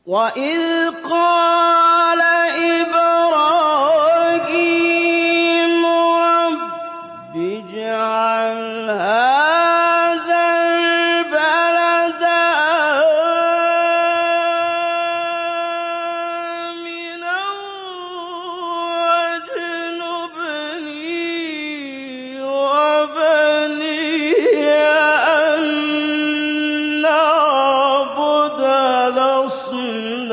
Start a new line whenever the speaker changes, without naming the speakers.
وَإِذْ قَالَ إِبْرَاهِيمُ رَبِّ اجْعَلْ هَٰذَا الْبَلَدَ آمِنًا وَاجْنُبْنِي وَبَنِيَّ أَن نَّعْبُدَ الْأَصْنَامَ